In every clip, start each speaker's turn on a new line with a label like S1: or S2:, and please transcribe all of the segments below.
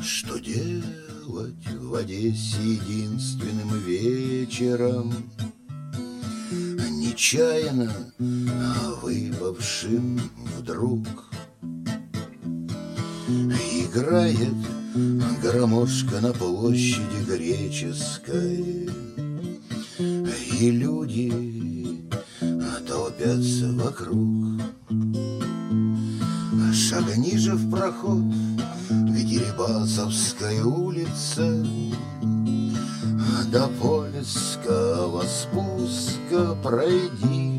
S1: Что делать в Одессе единственным вечером, нечаянно выпавшим вдруг? Играет гармошка на площади Греческой, и люди толпятся вокруг. Шагни же в проход к Дерибасовской улице, до Польского спуска пройди,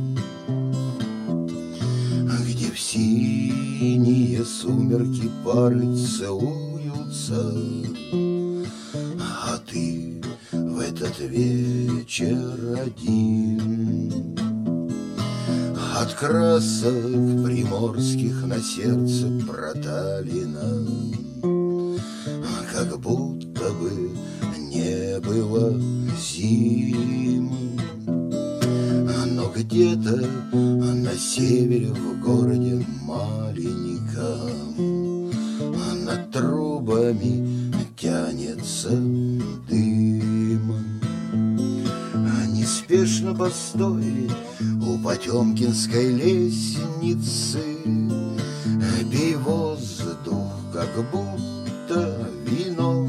S1: где в синие сумерки пары целуются, а ты в этот вечер один. От красок приморских на сердце проталина, как будто бы не было зим. Но где-то на севере в городе маленьком над трубами тянется дым. Неспешно постой у Потемкинской лестницы, пей воздух, как будто вино.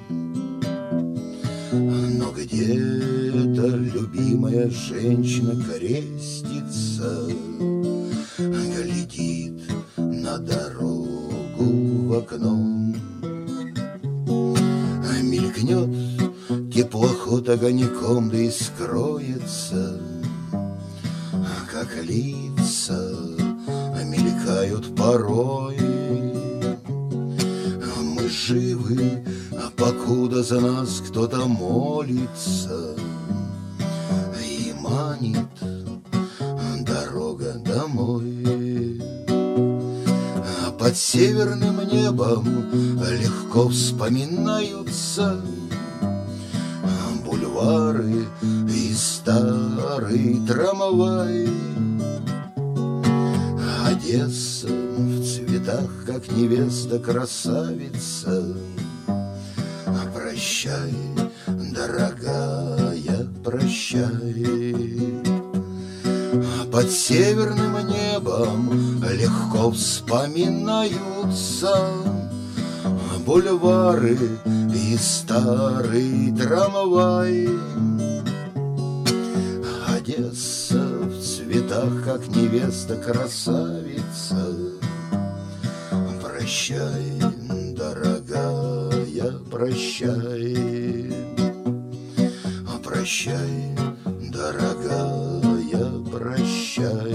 S1: Но где-то любимая женщина крестится, глядит на дорогу в окно. Мелькнет теплоход огоньком, да и скроется, как лица мелькают порой. Мы живы, покуда за нас кто-то молится, и манит дорога домой. Под северным небом легко вспоминаются бульвары и старый трамвай. Одесса в цветах, как невеста-красавица. Прощай, дорогая, прощай. Под северным небом легко вспоминаются бульвары и старый трамвай. Одесса в цветах, как невеста-красавица. Прощай, дорогая, прощай. Прощай, дорогая, прощай.